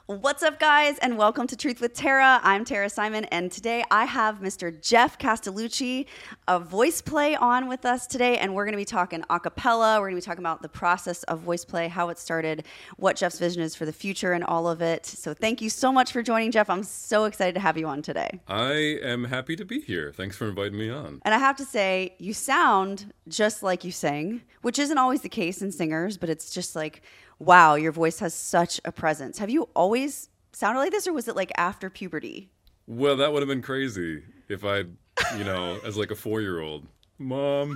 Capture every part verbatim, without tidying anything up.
What's up, guys, and welcome to Truth with Tara. I'm Tara Simon, and today I have Mister Jeff Castellucci, a voice play, on with us today, and we're going to be talking a cappella. We're going to be talking about the process of voice play, how it started, what Jeff's vision is for the future, and all of it. So thank you so much for joining, Jeff. I'm so excited to have you on today. I am happy to be here. Thanks for inviting me on. And I have to say, you sound just like you sing, which isn't always the case in singers, but it's just like, wow, your voice has such a presence. Have you always sounded like this, or was it like after puberty? Well, that would have been crazy if I, you know, as like a four-year-old, Mom.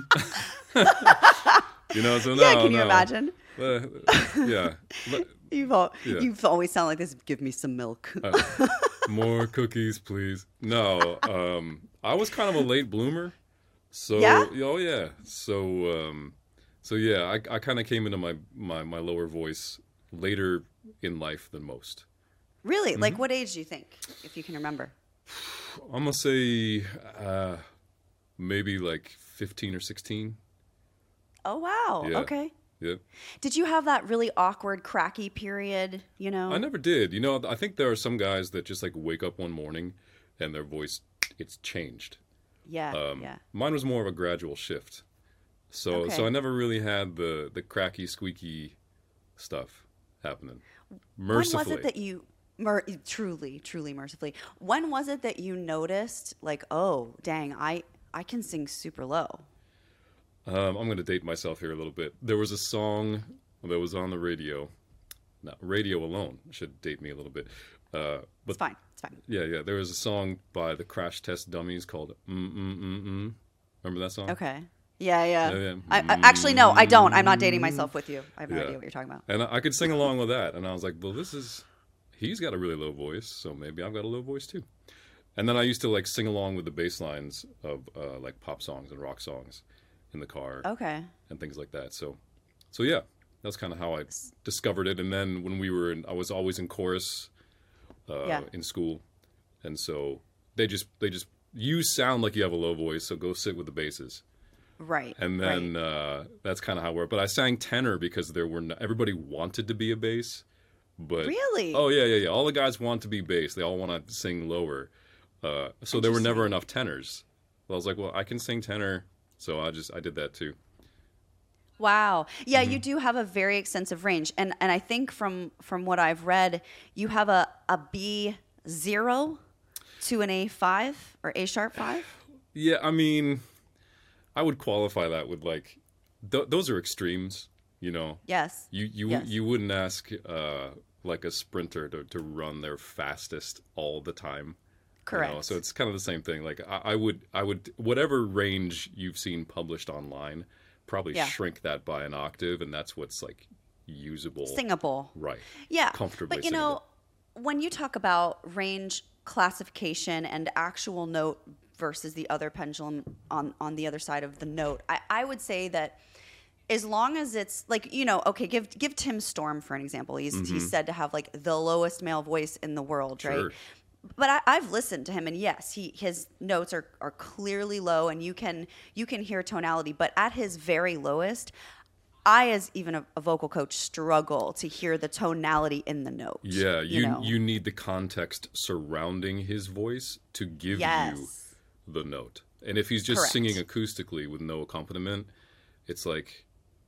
you know, so no, yeah, can you no. imagine? Uh, yeah. You've all, yeah. you've always sounded like this. Give me some milk. uh, more cookies, please. No, um, I was kind of a late bloomer. So, yeah? Oh, yeah. So, um, so yeah, I, I kind of came into my, my, my lower voice later in life than most. Really? Mm-hmm. Like what age do you think, if you can remember? I'm going to say uh, maybe like fifteen or sixteen. Oh, wow. Yeah. Okay. Yeah. Did you have that really awkward, cracky period, you know? I never did. You know, I think there are some guys that just like wake up one morning and their voice, it's changed. Yeah, Um, yeah. Mine was more of a gradual shift. So Okay. so I never really had the, the cracky, squeaky stuff happening. Mercifully. When was it that you, mer- truly, truly mercifully, when was it that you noticed, like, oh, dang, I, I can sing super low? Um, I'm going to date myself here a little bit. There was a song that was on the radio. No, radio alone should date me a little bit. Uh, but It's fine. It's fine. Yeah, yeah. There was a song by the Crash Test Dummies called "Mm Mm Mm Mm." Remember that song? Okay. Yeah, yeah. Yeah, yeah. I, I, actually, no, I don't. I'm not dating myself with you. I have no Yeah. idea what you're talking about. And I, I could sing along with that. And I was like, well, this is, he's got a really low voice, so maybe I've got a low voice too. And then I used to like sing along with the bass lines of uh, like pop songs and rock songs in the car Okay. and things like that. So, so yeah, that's kind of how I discovered it. And then when we were in, I was always in chorus uh, Yeah. in school. And so they just, they just, you sound like you have a low voice, so go sit with the basses. Right. And then right. uh, that's kind of how it worked. But I sang tenor because there were no, everybody wanted to be a bass. But Really? Oh yeah, yeah, yeah. All the guys want to be bass. They all want to sing lower. Uh, so there were never enough tenors. Well, I was like, well, I can sing tenor, so I just I did that too. Wow. Yeah, Mm-hmm. you do have a very extensive range. And and I think from from what I've read, you have a, a B zero to an A five or A sharp five. Yeah, I mean, I would qualify that with like, th- those are extremes, you know. Yes. You you Yes. you wouldn't ask uh, like a sprinter to, to run their fastest all the time. Correct. You know? So it's kind of the same thing. Like I, I would I would whatever range you've seen published online, probably Yeah. shrink that by an octave, and that's what's like usable, Singable. right? Yeah. Comfortably But you know, when you talk about range classification and actual note versus the other pendulum on, on the other side of the note, I, I would say that as long as it's like, you know, okay, give give Tim Storm for an example. He's he's said to have like the lowest male voice in the world, right? Sure. But I, I've listened to him, and yes, he his notes are, are clearly low, and you can you can hear tonality. But at his very lowest, I, as even a, a vocal coach, struggle to hear the tonality in the note. Yeah, you know? you need the context surrounding his voice to give Yes. you the note. And if he's just Correct. singing acoustically with no accompaniment, it's like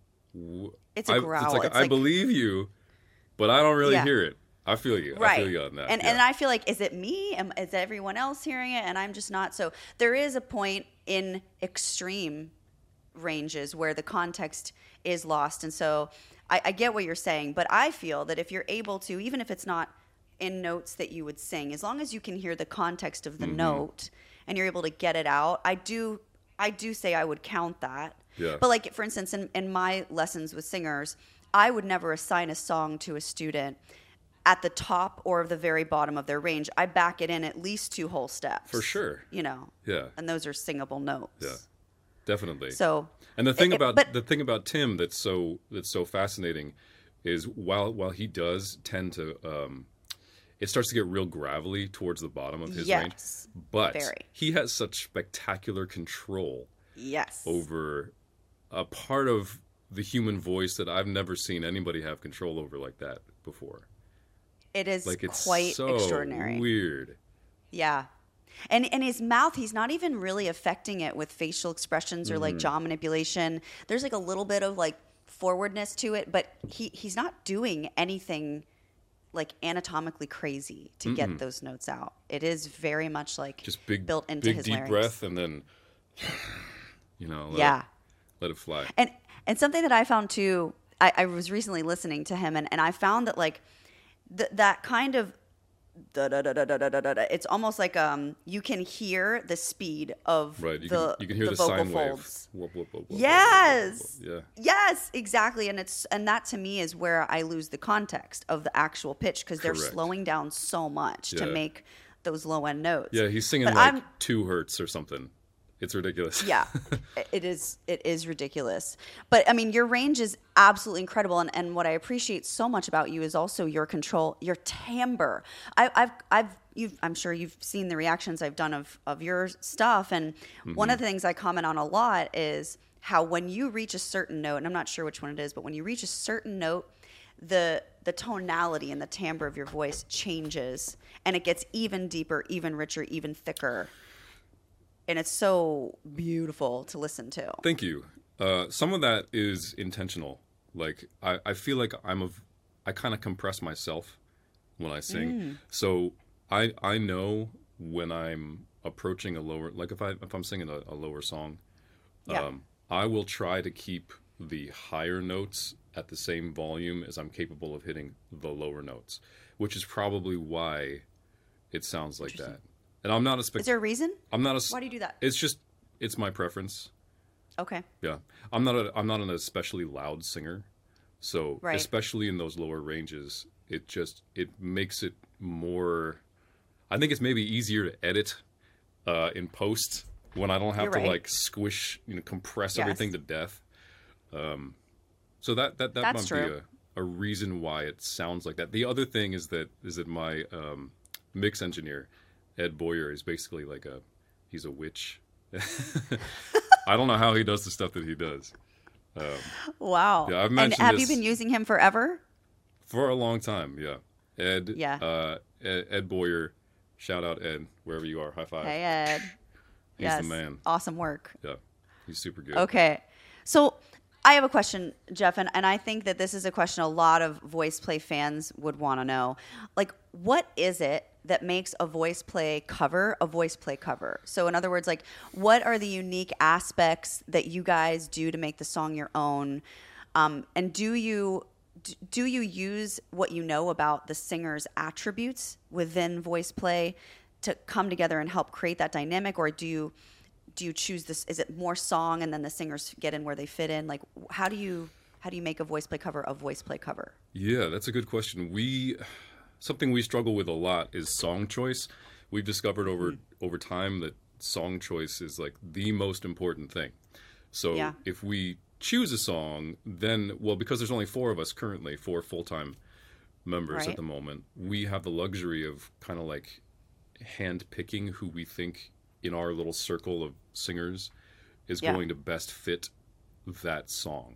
w- It's a I, growl. It's like It's I like- believe you, but I don't really Yeah. hear it. I feel you. Right. I feel you on that. And yeah. and I feel like, is it me? Am, is everyone else hearing it? And I'm just not. So there is a point in extreme ranges where the context is lost. And so I, I get what you're saying, but I feel that if you're able to, even if it's not in notes that you would sing, as long as you can hear the context of the Mm-hmm. note and you're able to get it out, I do I do say I would count that. Yeah. But like, for instance, in, in my lessons with singers, I would never assign a song to a student at the top or the very bottom of their range. I back it in at least two whole steps. For sure. You know. Yeah. And those are singable notes. Yeah. Definitely. So And the thing it- about but- the thing about Tim that's so that's so fascinating is while while he does tend to um, it starts to get real gravelly towards the bottom of his range, Yes, but very. he has such spectacular control yes. over a part of the human voice that I've never seen anybody have control over like that before. It is Like it's quite so extraordinary. weird. Yeah. And and his mouth, he's not even really affecting it with facial expressions or like jaw manipulation. There's like a little bit of like forwardness to it, but he he's not doing anything like anatomically crazy to get those notes out. It is very much like Just big, built into big his deep larynx. breath, and then you know, let Yeah. it, let it fly. And and something that I found too, I, I was recently listening to him, and, and I found that like th- that kind of da, da, da, da, da, da, da, da, it's almost like um you can hear the speed of Right, you the can you can hear the, vocal sine folds. wave. Whoop, whoop, whoop, whoop, Yes. whoop, whoop, whoop. Yes, exactly. And it's and that to me is where I lose the context of the actual pitch because they're Correct. slowing down so much to Yeah. make those low end notes. Yeah, yeah. He's singing But like I'm- two hertz or something. It's ridiculous. Yeah, it is. It is ridiculous. But I mean, your range is absolutely incredible, and, and what I appreciate so much about you is also your control, your timbre. I, I've, I've, you've, I'm sure you've seen the reactions I've done of of your stuff, and Mm-hmm. one of the things I comment on a lot is how when you reach a certain note, and I'm not sure which one it is, but when you reach a certain note, the the tonality and the timbre of your voice changes, and it gets even deeper, even richer, even thicker. And it's so beautiful to listen to. Thank you. Uh, some of that is intentional. Like I, I feel like I'm a, I kind of compress myself when I sing. Mm. So I I know when I'm approaching a lower, like if I if I'm singing a, a lower song, Yeah. um, I will try to keep the higher notes at the same volume as I'm capable of hitting the lower notes, which is probably why it sounds like that. And I'm not a spec- Is there a reason? I'm not a. s- Why do you do that? It's just it's my preference. Okay. Yeah, I'm not a I'm not an especially loud singer, so Right. especially in those lower ranges, it just it makes it more. I think it's maybe easier to edit uh, in post when I don't have You're to right. like squish, you know, compress Yes. everything to death. Um, so that that that That's might be true. a, a reason why it sounds like that. The other thing is that is that my um, mix engineer, Ed Boyer, is basically like a he's a witch. I don't know how he does the stuff that he does. Wow. Yeah, I've and mentioned have this- you been using him forever? For a long time, yeah. Ed, Yeah. uh, Ed, Ed Boyer, shout out Ed, wherever you are, high five. Hey, Ed. He's yes. the man. Awesome work. Yeah, he's super good. Okay. So I have a question, Jeff, and, and I think that this is a question a lot of voice play fans would want to know. Like, what is it that makes a voice play cover a voice play cover? So, in other words, like, what are the unique aspects that you guys do to make the song your own? Um, and do you d- do you use what you know about the singer's attributes within voice play to come together and help create that dynamic, or do you do you choose this? Is it more song and then the singers get in where they fit in? Like, how do you how do you make a voice play cover a voice play cover? Yeah, that's a good question. We something we struggle with a lot is song choice. We've discovered over over time that song choice is like the most important thing. So Yeah. if we choose a song, then well, because there's only four of us currently, four full time members Right. at the moment, we have the luxury of kind of like hand picking who we think in our little circle of singers is Yeah. going to best fit that song.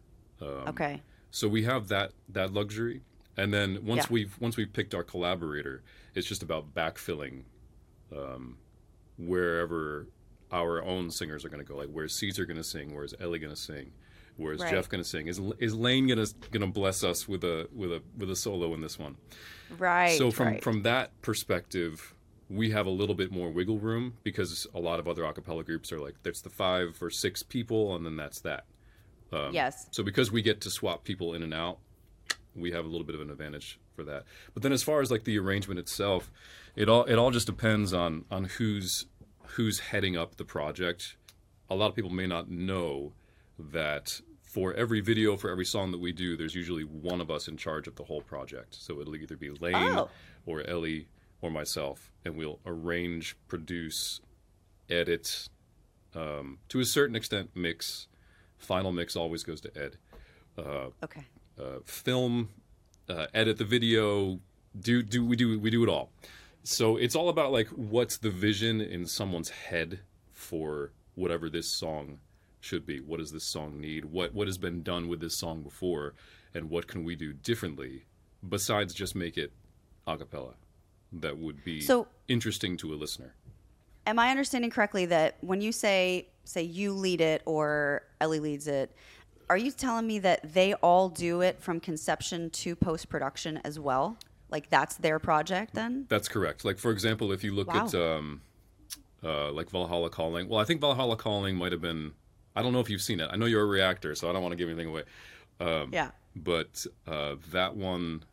okay. So we have that that luxury, and then once Yeah. we've once we've picked our collaborator, it's just about backfilling um, wherever our own singers are going to go. Like, where's Caesar going to sing? Where's Ellie going to sing? Where's Right. Jeff going to sing? Is is Lane going to going to bless us with a with a with a solo in this one? Right. So from right. from that perspective, we have a little bit more wiggle room because a lot of other a cappella groups are like there's the five or six people and then that's that. yes. So because we get to swap people in and out, we have a little bit of an advantage for that. But then as far as like the arrangement itself, it all it all just depends on on who's who's heading up the project. A lot of people may not know that for every video, for every song that we do, there's usually one of us in charge of the whole project. So it'll either be Lane Oh. or Ellie or myself, and we'll arrange, produce, edit, um, to a certain extent mix. Final mix always goes to Ed. Okay. Uh, film, uh, edit the video, do do we do we do it all. So it's all about like what's the vision in someone's head for whatever this song should be. What does this song need? What what has been done with this song before, and what can we do differently besides just make it a cappella that would be So- interesting to a listener. Am I understanding correctly that when you say, say you lead it or Ellie leads it, are you telling me that they all do it from conception to post-production as well? Like that's their project then? That's correct. Like, for example, if you look Wow. at um, uh, like Valhalla Calling. Well, I think Valhalla Calling might have been. I don't know if you've seen it. I know you're a reactor, so I don't want to give anything away. Um, Yeah. But uh, that one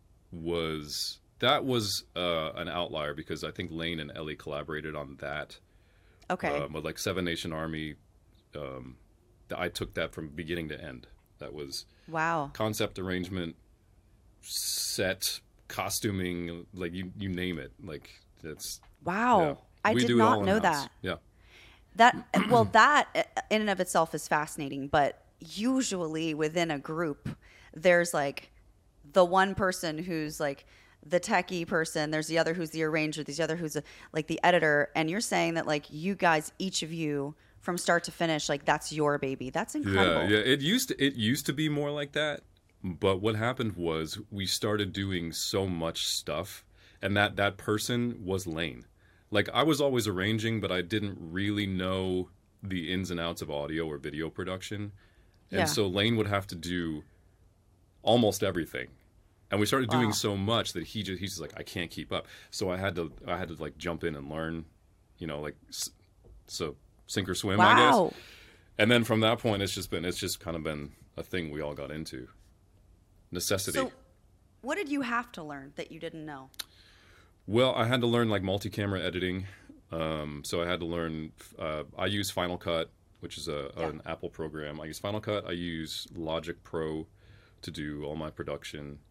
was that was uh, an outlier because I think Lane and Ellie collaborated on that. Okay. Uh, but like Seven Nation Army, um, th- I took that from beginning to end. That was Wow. concept arrangement, set, costuming, like you you name it. Like it's Wow. yeah. I We did do it not all know in-house. that. Yeah. That well, that uh, in and of itself is fascinating. But usually within a group, there's like the one person who's like the techie person. There's the other who's the arranger. There's the other who's a, like the editor. And you're saying that like you guys, each of you, from start to finish, like that's your baby. That's incredible. Yeah, yeah. It used to it used to be more like that, but what happened was we started doing so much stuff, and that that person was Lane. Like I was always arranging, but I didn't really know the ins and outs of audio or video production, and Yeah. so Lane would have to do almost everything. And we started Wow. doing so much that he just he's just like I can't keep up. So I had to I had to like jump in and learn, you know, like s- so sink or swim, I guess. Wow. And then from that point, it's just been it's just kind of been a thing we all got into. Necessity. So, what did you have to learn that you didn't know? Well, I had to learn like multi-camera editing. Um, so I had to learn. Uh, I use Final Cut, which is a Yeah. an Apple program. I use Final Cut. I use Logic Pro to do all my production.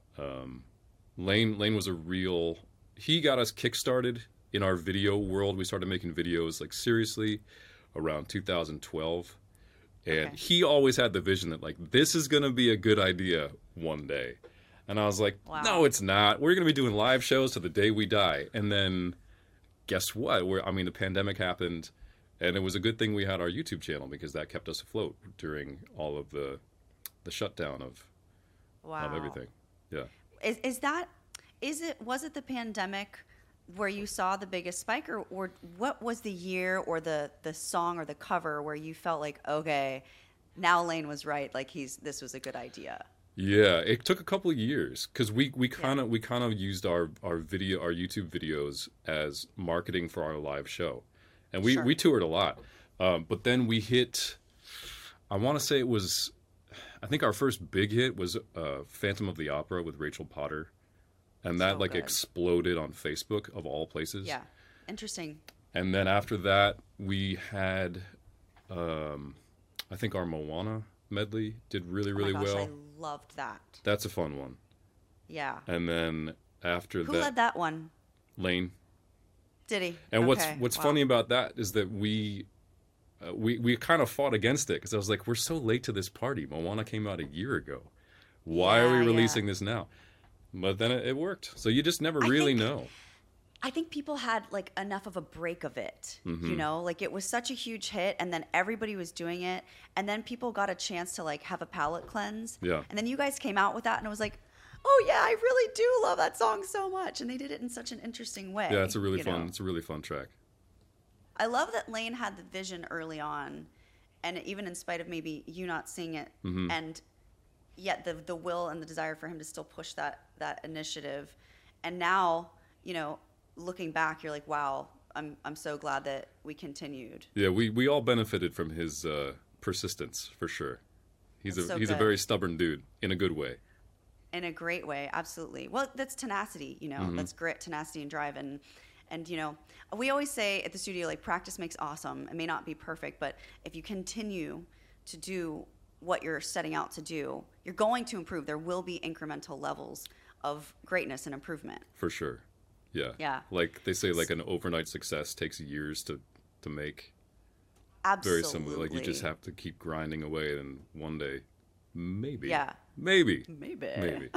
Um, Lane Lane was a real. He got us kickstarted in our video world. We started making videos like seriously around two thousand twelve, and Okay. he always had the vision that like this is going to be a good idea one day. And I was like, Wow. no, it's not. We're going to be doing live shows to the day we die. And then guess what? We're, I mean, the pandemic happened, and it was a good thing we had our YouTube channel because that kept us afloat during all of the the shutdown of, Wow. of everything. Yeah. Is is that is it was it the pandemic where you saw the biggest spike, or, or what was the year or the the song or the cover where you felt like, okay, now Lane was right, like he's this was a good idea? Yeah, it took a couple of years because we we kind of we kind of used our our video our YouTube videos as marketing for our live show, and we Sure. we toured a lot, um, but then we hit. I want to say it was, I think our first big hit was uh, Phantom of the Opera with Rachel Potter, and that So like good. exploded on Facebook of all places. Yeah, interesting. And then after that, we had, um, I think our Moana medley did really really oh my gosh, well. I loved that. That's a fun one. Yeah. And then after Who that, led that one? Lane. Did he? And what's Okay, what's wow. funny about that is that we uh, we we kind of fought against it because I was like, we're so late to this party. Moana came out a year ago. Why are Yeah, we yeah. releasing this now? But then it, it worked. So you just never I really think- know. I think people had like enough of a break of it, Mm-hmm. you know, like it was such a huge hit, and then everybody was doing it, and then people got a chance to like have a palate cleanse. Yeah. And then you guys came out with that, and it was like, oh yeah, I really do love that song so much, and they did it in such an interesting way. Yeah, it's a really you fun. know? It's a really fun track. I love that Lane had the vision early on, and even in spite of maybe you not seeing it, Mm-hmm. and yet the the will and the desire for him to still push that that initiative, and now you know. Looking back, you're like, wow, I'm I'm so glad that we continued. Yeah, we, we all benefited from his uh, persistence for sure. He's That's a so he's a good. very stubborn dude in a good way. In a great way, absolutely. Well, that's tenacity, you know, Mm-hmm. that's grit, tenacity, and drive. And, and, you know, we always say at the studio, like, practice makes awesome. It may not be perfect, but if you continue to do what you're setting out to do, you're going to improve. There will be incremental levels of greatness and improvement. For sure. Yeah. Yeah. Like they say, like an overnight success takes years to, to make. Absolutely. Very similar. Like you just have to keep grinding away, and one day, maybe. Yeah. Maybe. Maybe. Maybe.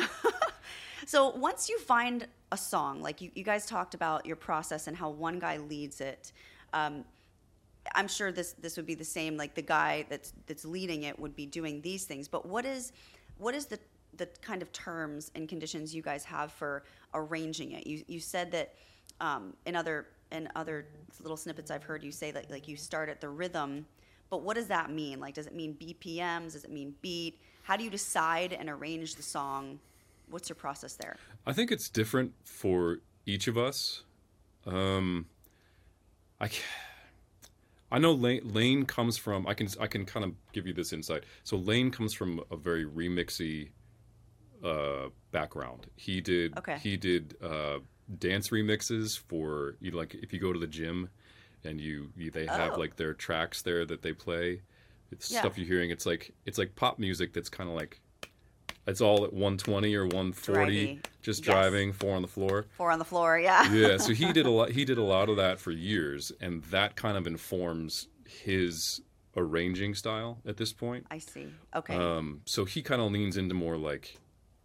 So once you find a song, like you, you guys talked about your process and how one guy leads it, um, I'm sure this this would be the same. Like the guy that's that's leading it would be doing these things. But what is what is the the kind of terms and conditions you guys have for arranging it? You you said that um, in other in other little snippets I've heard you say that like you start at the rhythm, but what does that mean? Like, does it mean B P Ms? Does it mean beat? How do you decide and arrange the song? What's your process there? I think it's different for each of us. Um, I, I know Lane, Lane comes from. I can I can kind of give you this insight. So Lane comes from a very remixy uh, background. He did Okay. he did uh, dance remixes for you know, like if you go to the gym, and you, you they have Oh. like their tracks there that they play. It's Yeah. stuff you're hearing. It's like it's like pop music that's kind of like it's all at one twenty or one forty, Drivey. just Yes. driving, four on the floor. Four on the floor, yeah. Yeah, so he did a lot. He did a lot of that for years, and that kind of informs his arranging style at this point. I see. Okay. Um, so he kind of leans into more like,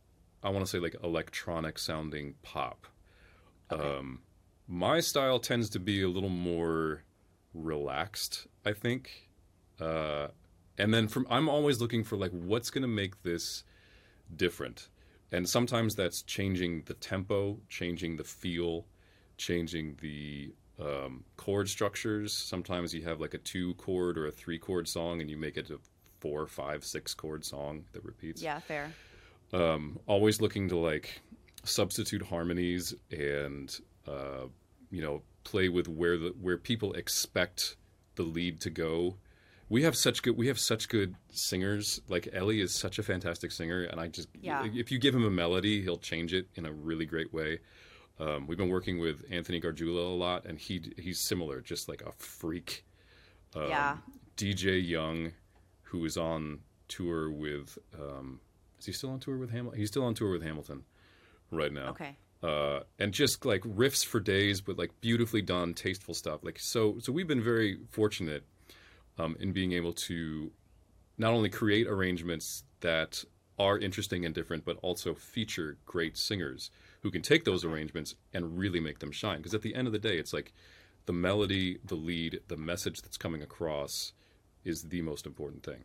I want to say like electronic sounding pop. Okay. Um, my style tends to be a little more relaxed, I think. Uh, and then from I'm always looking for like what's going to make this different. And sometimes that's changing the tempo, changing the feel, changing the um, chord structures. Sometimes you have like a two chord or a three chord song and you make it a four, five, six chord song that repeats. Yeah, fair. Um, always looking to like substitute harmonies and uh, you know play with where the where people expect the lead to go. We have such good we have such good singers. Like Ellie is such a fantastic singer, and I just Yeah. if you give him a melody, he'll change it in a really great way. Um, we've been working with Anthony Gargiulo a lot, and he he's similar, just like a freak. Um, Yeah. D J Young, who is on tour with. Um, is he still on tour with Hamilton? He's still on tour with Hamilton right now. Okay. Uh, and just like riffs for days, but like beautifully done, tasteful stuff. Like so, so we've been very fortunate um, in being able to not only create arrangements that are interesting and different, but also feature great singers who can take those arrangements and really make them shine. Because at the end of the day, it's like the melody, the lead, the message that's coming across is the most important thing.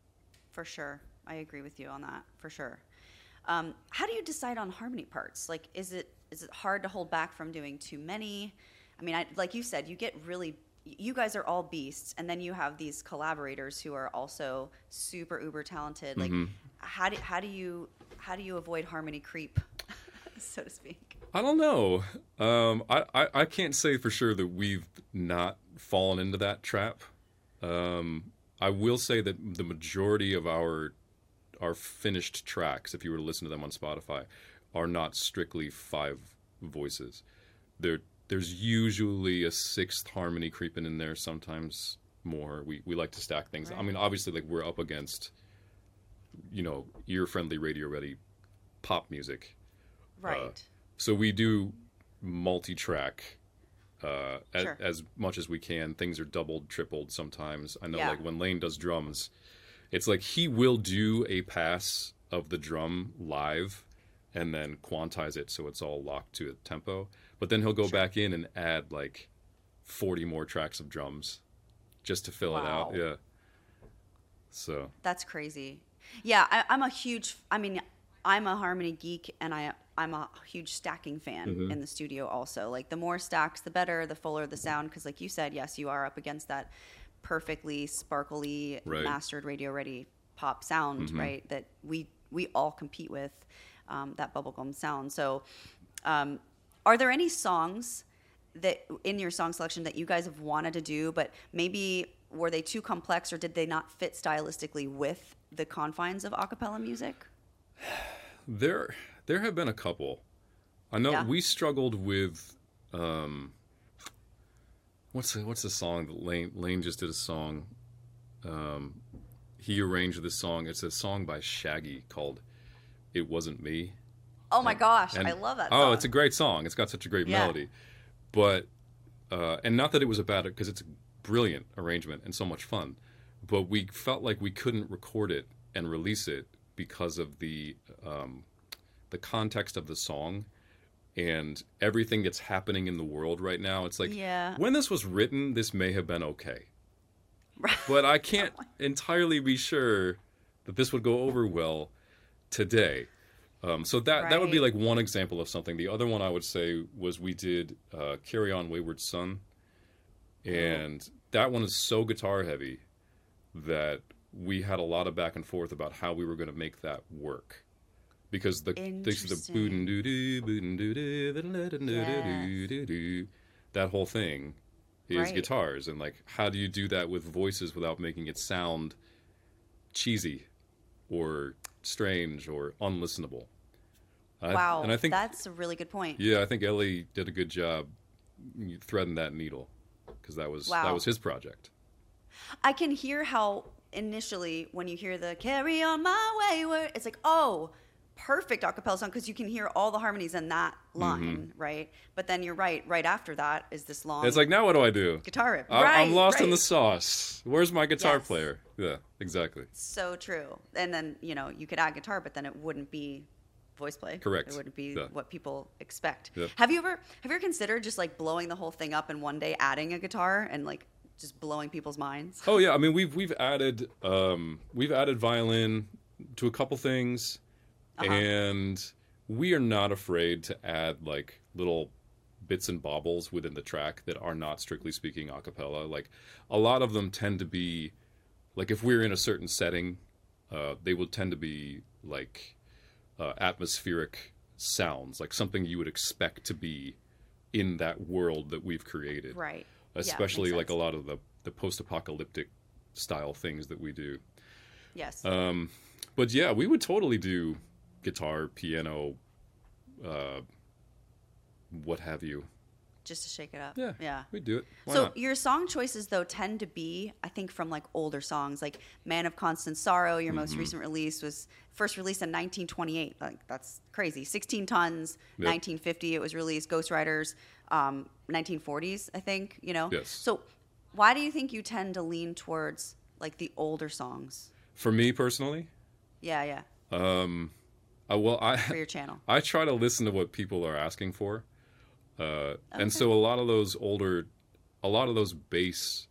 For sure. I agree with you on that, for sure. Um, how do you decide on harmony parts? Like, is it is it hard to hold back from doing too many? I mean, I, like you said, you get really, you guys are all beasts, and then you have these collaborators who are also super uber talented. Like, Mm-hmm. how do how do you how do you avoid harmony creep, so to speak? I don't know. Um, I, I, I can't say for sure that we've not fallen into that trap. Um, I will say that the majority of our our finished tracks, if you were to listen to them on Spotify, are not strictly five voices. There, there's usually a sixth harmony creeping in there, sometimes more. We we like to stack things. Right. I mean, obviously, like we're up against, you know, ear-friendly, radio-ready pop music. Right. So we do multi-track uh, Sure. as, as much as we can. Things are doubled, tripled sometimes. I know, Yeah. like when Lane does drums, it's like he will do a pass of the drum live and then quantize it so it's all locked to a tempo. But then he'll go Sure. back in and add like forty more tracks of drums just to fill it out. Wow. Yeah. So That's crazy. Yeah, I, I'm a huge. I mean, I'm a harmony geek, and I I'm a huge stacking fan Mm-hmm. in the studio. Also, like the more stacks, the better. The fuller the sound, because like you said, yes, you are up against that perfectly sparkly, Right. mastered, radio ready pop sound, Mm-hmm. right? That we we all compete with, um, that bubblegum sound. So, um, are there any songs that in your song selection that you guys have wanted to do, but maybe were they too complex or did they not fit stylistically with the confines of a cappella music? There, there have been a couple. I know Yeah. we struggled with, um, what's the, what's the song that Lane Lane just did a song. Um, he arranged this song. It's a song by Shaggy called "It Wasn't Me." Oh my gosh, And- I love that Oh, song. it's a great song. It's got such a great Yeah. melody, but uh, and not that it was about it because it's a brilliant arrangement and so much fun, but we felt like we couldn't record it and release it because of the um, the context of the song and everything that's happening in the world right now. It's like Yeah. when this was written, this may have been okay, Right. but I can't entirely be sure that this would go over well today. Um, so that that would be Right. like one example of something. The other one I would say was we did uh, "Carry On, Wayward Son," and that one is so guitar heavy that we had a lot of back and forth about how we were going to make that work. Because the the Interesting. bootin doo doo bootin doo doo doo doo doo, that whole thing is Right. guitars, and like how do you do that with voices without making it sound cheesy or strange or unlistenable? I, Wow, and I think that's a really good point. yeah, I think Ellie did a good job threading that needle because that was that Wow. was his project. I can hear how initially when you hear the "Carry On My Wayward," it's like, oh, perfect acapella song because you can hear all the harmonies in that line, right? But then you're right. Right after that is this long It's like, now what do I do? guitar riff. I, right, I'm lost in right. the sauce. Where's my guitar Yes. player? Yeah, exactly. So true. And then, you know, you could add guitar, but then it wouldn't be voice play. Correct. It wouldn't be Yeah. what people expect. Yeah. Have you ever have you ever considered just like blowing the whole thing up and one day adding a guitar and like just blowing people's minds? Oh yeah, I mean we've we've added um, we've added violin to a couple things, Uh-huh. and we are not afraid to add like little bits and baubles within the track that are not strictly speaking a cappella. Like a lot of them tend to be like if we're in a certain setting, uh, they will tend to be like uh, atmospheric sounds, like something you would expect to be in that world that we've created. Right. Yeah, Especially makes like a sense. lot of the, the post-apocalyptic style things that we do. Yes. Um, but yeah, we would totally do guitar, piano, uh, what have you. just to shake it up. Yeah, Yeah. we'd do it. Why So not? your song choices though tend to be, I think, from like older songs, like "Man of Constant Sorrow." Your Mm-hmm. most recent release was first released in nineteen twenty-eight. Like that's crazy. sixteen tons, Yep. nineteen fifty. It was released. Ghost Riders, um, nineteen forties, I think. You know. Yes. So why do you think you tend to lean towards like the older songs? For me personally, Yeah, yeah. uh, well, I For your channel. I try to listen to what people are asking for, uh, Okay. and so a lot of those older, a lot of those bass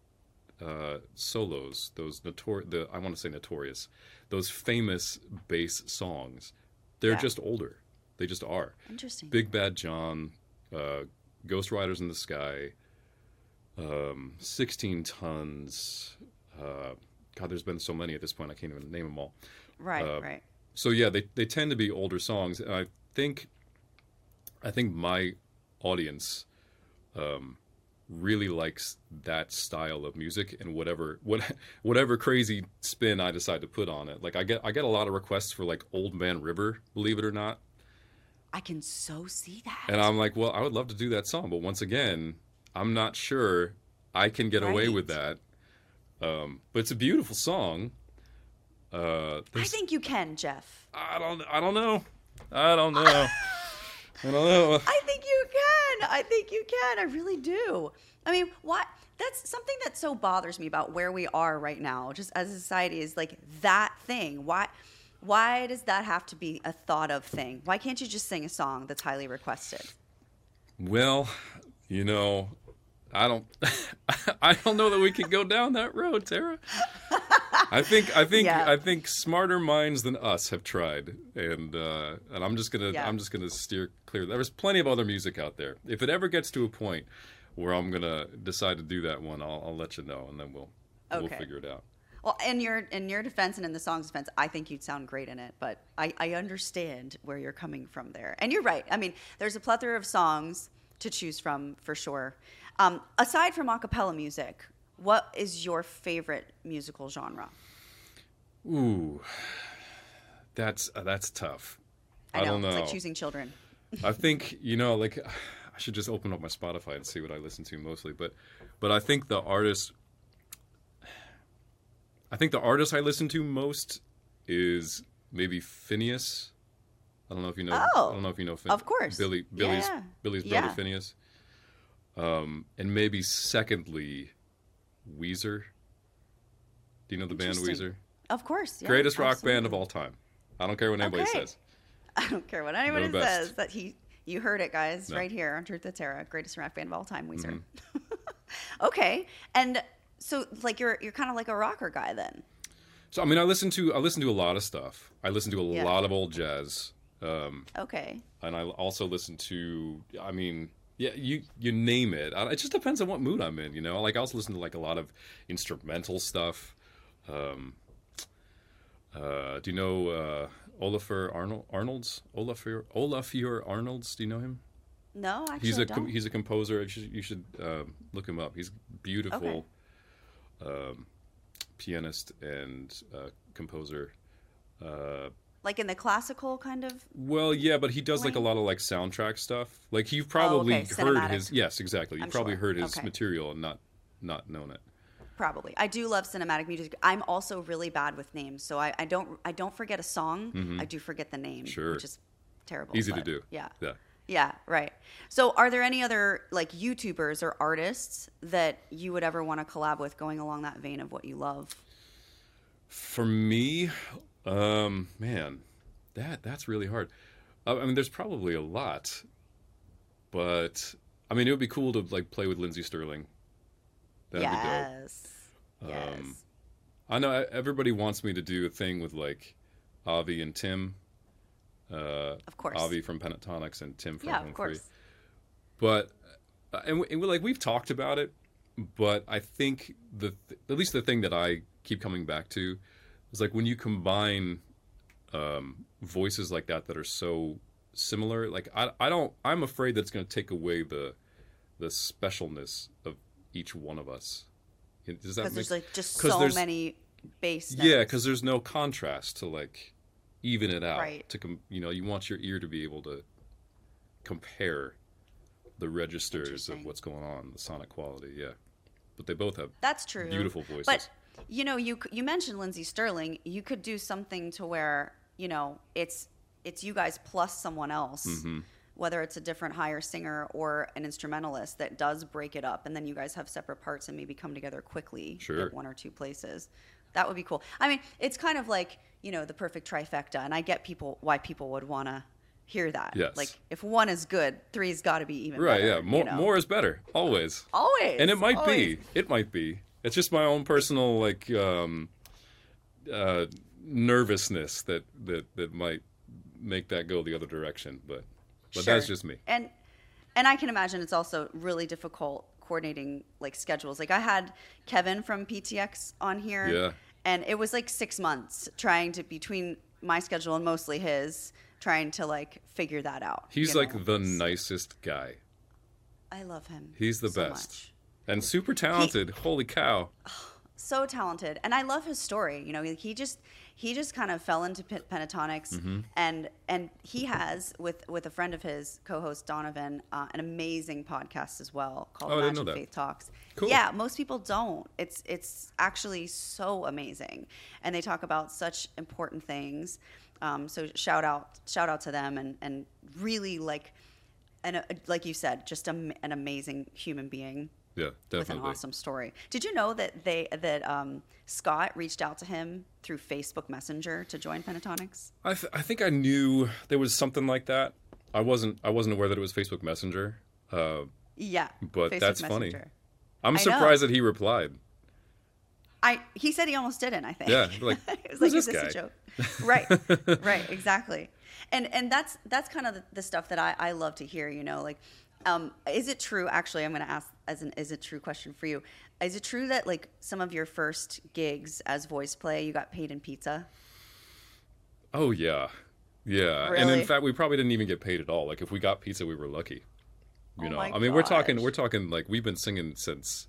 uh, solos, those notor- the I want to say notorious, those famous bass songs, they're Yeah. just older. They just are. Interesting. Big Bad John, uh, Ghost Riders in the Sky, um, sixteen Tons. Uh, God, there's been so many at this point, I can't even name them all. Right, uh, right. So yeah, they they tend to be older songs, and I think, I think my audience um, really likes that style of music and whatever what whatever crazy spin I decide to put on it. Like I get I get a lot of requests for like Old Man River, believe it or not. I can so see that. And I'm like, well, I would love to do that song, but once again, I'm not sure I can get away with Right. that. Um, but it's a beautiful song. Uh, I there's- think you can, Jeff. I don't, I don't know. I don't know. I don't know. I think you can. I think you can. I really do. I mean, what? That's something that so bothers me about where we are right now, just as a society, is like that thing. Why? Why does that have to be a thought of thing? Why can't you just sing a song that's highly requested? Well, you know, I don't, I don't know that we can go down that road, Tara. I think, I think, Yeah. I think smarter minds than us have tried, and uh, and I'm just gonna, Yeah. I'm just gonna steer clear. There's plenty of other music out there. If it ever gets to a point where I'm gonna decide to do that one, I'll, I'll let you know, and then we'll, we'll Okay. figure it out. Well, in your in your defense and in the song's defense, I think you'd sound great in it. But I, I understand where you're coming from there, and you're right. I mean, there's a plethora of songs to choose from for sure. Um, aside from a cappella music, what is your favorite musical genre? Ooh, that's uh, that's tough. I know, don't know. it's like choosing children. I think, you know, like I should just open up my Spotify and see what I listen to mostly, but but I think the artist I think the artist I listen to most is maybe Phineas. I don't know if you know Oh, I don't know if you know Fin- of course. Billy Yeah, Billy's yeah. Billy's brother Yeah. Phineas. Um and maybe secondly Weezer. Do you know the band Interesting. Weezer? Of course, yeah, Greatest rock absolutely. band of all time. I don't care what anybody Okay. says. I don't care what anybody They're the best. says. That he, you heard it, guys, No. right here on Truth to Terra, greatest rock band of all time, Weezer. Mm-hmm. Okay, and so like you're you're kind of like a rocker guy then. So I mean, I listen to I listen to a lot of stuff. I listen to a Yeah. lot of old jazz. Um, Okay. and I also listen to, I mean, yeah, you you name it. I, it just depends on what mood I'm in, you know. Like I also listen to like a lot of instrumental stuff. Um, uh, do you know uh, Olafur Arnold Arnold's Olafur Olafur Arnold's? Do you know him? No, actually, He's I a com- don't. he's a composer. You should, you should um, look him up. He's beautiful Okay. um, pianist and uh, composer. Uh, Like in the classical kind of. well, yeah, but he does like a Lane? lot of like soundtrack stuff. Like you've probably okay, heard cinematic. his yes, exactly. You've I'm probably sure. heard his Okay. material and not not known it. Probably. I do love cinematic music. I'm also really bad with names, so I, I don't I don't forget a song. I do forget the name, Sure. which is terrible. Easy to but do. Yeah. Yeah. Yeah, right. So are there any other like YouTubers or artists that you would ever want to collab with going along that vein of what you love? For me, um, man, that that's really hard. I, I mean, there's probably a lot, but I mean, it would be cool to like play with Lindsey Sterling. That'd be dope. yes. Yes. Um, I know everybody wants me to do a thing with like Avi and Tim. Uh, Of course. Avi from Pentatonics and Tim from yeah, Home of course. Free. But uh, and, we, and we like we've talked about it, but I think the at least the thing that I keep coming back to is like when you combine um, voices like that that are so similar. Like I I don't I'm afraid that it's going to take away the the specialness of each one of us. Does that Because make there's like just 'cause so there's- many bass notes. Yeah, because there's no contrast to like even it out. Right. To com- you know, you want your ear to be able to compare the registers of Interesting. what's going on, the sonic quality. Yeah, but they both have That's true. beautiful voices. But you know, you you mentioned Lindsey Sterling. You could do something to where you know it's it's you guys plus someone else, Mm-hmm. whether it's a different higher singer or an instrumentalist that does break it up, and then you guys have separate parts and maybe come together quickly Sure. at one or two places. That would be cool. I mean, it's kind of like you know the perfect trifecta, and I get people why people would want to hear that. Yes. Like if one is good, three's got to be even right, better. yeah, more you know? more is better always. always, And it might always. be, it might be. It's just my own personal like um, uh, nervousness that, that that might make that go the other direction. But but Sure. that's just me. And and I can imagine it's also really difficult coordinating like schedules. Like I had Kevin from P T X on here, Yeah. and it was like six months trying to between my schedule and mostly his, trying to like figure that out. He's you like know? the nicest guy. I love him. He's the so best. much. And super talented. Holy cow. So talented, and I love his story. You know, he just he just kind of fell into P- Pentatonics, Mm-hmm. and and he has with with a friend of his, co-host Donovan, uh, an amazing podcast as well called Oh, I didn't Magic know that. Faith Talks. Cool. Yeah, most people don't. It's it's actually so amazing, and they talk about such important things. Um, so shout out shout out to them, and and really like, and uh, like you said, just a, an amazing human being. Yeah, With an definitely. awesome story. Did you know that they that um, Scott reached out to him through Facebook Messenger to join Pentatonics? I, th- I think I knew there was something like that. I wasn't I wasn't aware that it was Facebook Messenger. Uh, Yeah, But Facebook that's funny. Messenger. I'm I know. surprised that he replied. I he said he almost didn't. I think. Yeah, like, it was who's like, is this this a guy? joke? Right, right, exactly. And and that's that's kind of the, the stuff that I, I love to hear. You know, like, um, is it true? Actually, I'm going to ask as an is it true question for you. Is it true that like some of your first gigs as voice play, you got paid in pizza? Oh yeah, yeah. And Really? in fact, we probably didn't even get paid at all. Like if we got pizza, we were lucky. You Oh know, my I mean, we're talking gosh. we're talking like we've been singing since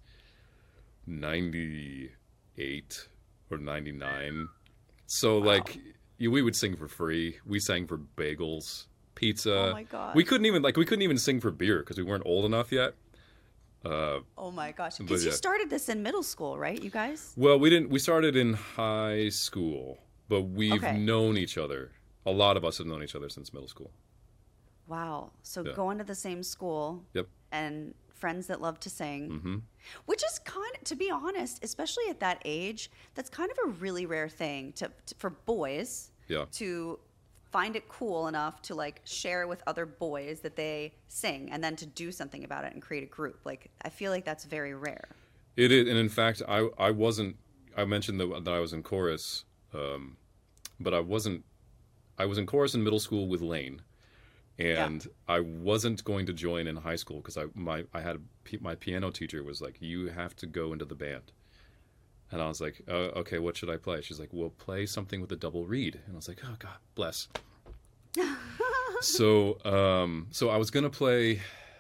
ninety-eight or ninety-nine. So like yeah, we would sing for free. We sang for bagels, pizza. Oh my gosh. We couldn't even like we couldn't even sing for beer because we weren't old enough yet. Uh, Oh my gosh! But Because you yeah. started this in middle school, right? You guys? Well, we didn't. We started in high school, but we've Okay. known each other. A lot of us have known each other since middle school. Wow. So Yeah. going to the same school Yep. and friends that love to sing, Mm-hmm. which is kind of, to be honest, especially at that age, that's kind of a really rare thing to, to for boys Yeah. to find it cool enough to like share with other boys that they sing and then to do something about it and create a group. Like I feel like that's very rare. It is, and in fact, I I wasn't. I mentioned that, that I was in chorus, um, but I wasn't. I was in chorus in middle school with Lane, and yeah. I wasn't going to join in high school because I my I had a, my piano teacher was like, you have to go into the band, and I was like, uh, okay, what should I play? She's like, well, play something with a double reed, and I was like, oh God bless. so um, so I was gonna play.